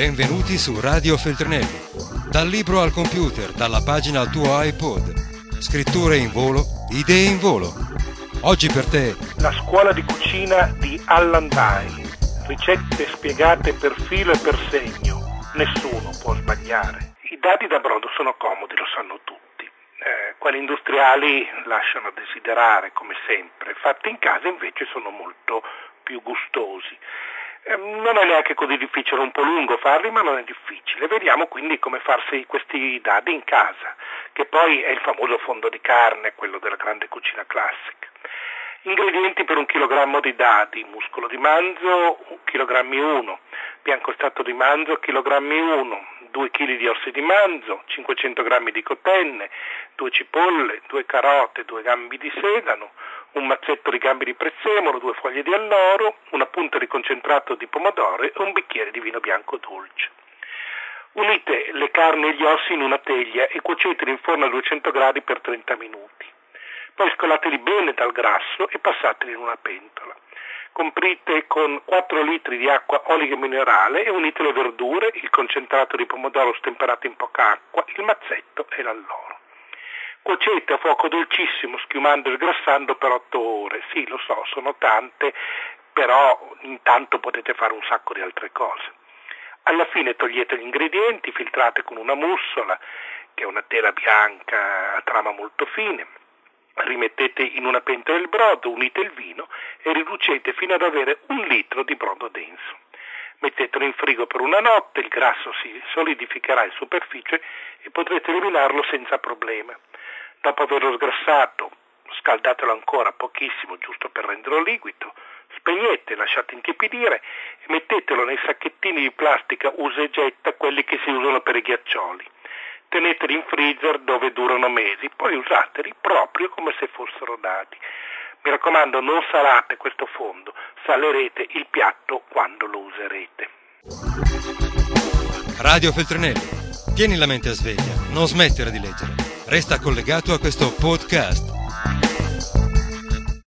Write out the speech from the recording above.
Benvenuti su Radio Feltrinelli. Dal libro al computer, dalla pagina al tuo iPod. Scritture in volo, idee in volo. Oggi per te La scuola di cucina di Allan Dye. Ricette spiegate per filo e per segno. Nessuno può sbagliare. I dadi da brodo sono comodi, lo sanno tutti. Quelli industriali lasciano a desiderare, come sempre. Fatti in casa invece sono molto più gustosi. Non è neanche così difficile, un po' lungo farli, ma non è difficile. Vediamo quindi come farsi questi dadi in casa, che poi è il famoso fondo di carne, quello della grande cucina classica. Ingredienti per 1 chilogrammo di dadi: muscolo di manzo, 1,1 kg, bianco strato di manzo, 1,1 kg, 2 kg di orsi di manzo, 500 g di cotenne, 2 cipolle, 2 carote, 2 gambi di sedano, un mazzetto di gambi di prezzemolo, 2 foglie di alloro, una punta di concentrato di pomodoro e un bicchiere di vino bianco dolce. Unite le carni e gli ossi in una teglia e cuoceteli in forno a 200 gradi per 30 minuti. Poi scolateli bene dal grasso e passateli in una pentola. Comprite con 4 litri di acqua olio minerale e unite le verdure, il concentrato di pomodoro stemperato in poca acqua, il mazzetto e l'alloro. Cuocete a fuoco dolcissimo, schiumando e sgrassando per 8 ore. Sì, lo so, sono tante, però intanto potete fare un sacco di altre cose. Alla fine togliete gli ingredienti, filtrate con una mussola, che è una tela bianca a trama molto fine. Rimettete in una pentola il brodo, unite il vino e riducete fino ad avere 1 litro di brodo denso. Mettetelo in frigo per una notte, il grasso si solidificherà in superficie e potrete eliminarlo senza problema. Dopo averlo sgrassato, scaldatelo ancora pochissimo, giusto per renderlo liquido, spegnete, lasciate intiepidire e mettetelo nei sacchettini di plastica usa e getta, quelli che si usano per i ghiaccioli. Teneteli in freezer dove durano mesi, poi usateli proprio come se fossero dadi. Mi raccomando, non salate questo fondo, salerete il piatto quando lo userete. Radio Feltrinelli. Tieni la mente a sveglia, non smettere di leggere. Resta collegato a questo podcast.